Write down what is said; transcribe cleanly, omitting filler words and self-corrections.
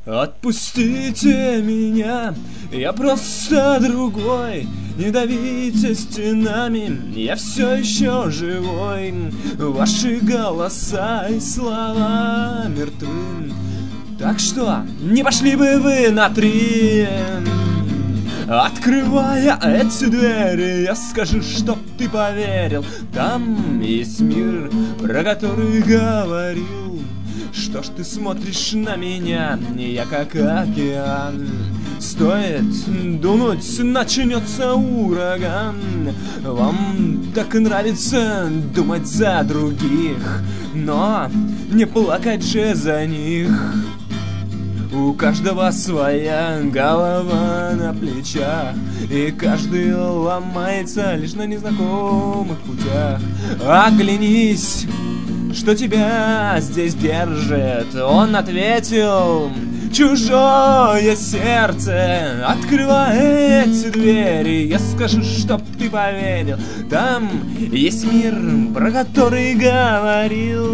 Отпустите меня, я просто другой. Не давите стенами, я все еще живой. Ваши голоса и слова мертвы. Так что не пошли бы вы на 3. Открывая эти двери, я скажу, чтоб ты поверил. Там есть мир, про который говорил. Что ж ты смотришь на меня, я как океан. Стоит дунуть, начнется ураган. Вам так нравится думать за других, но не плакать же за них. У каждого своя голова на плечах, и каждый ломается лишь на незнакомых путях. Оглянись, что тебя здесь держит. Он ответил: чужое сердце. Открывай эти двери, я скажу, чтоб ты поверил. Там есть мир, про который говорил.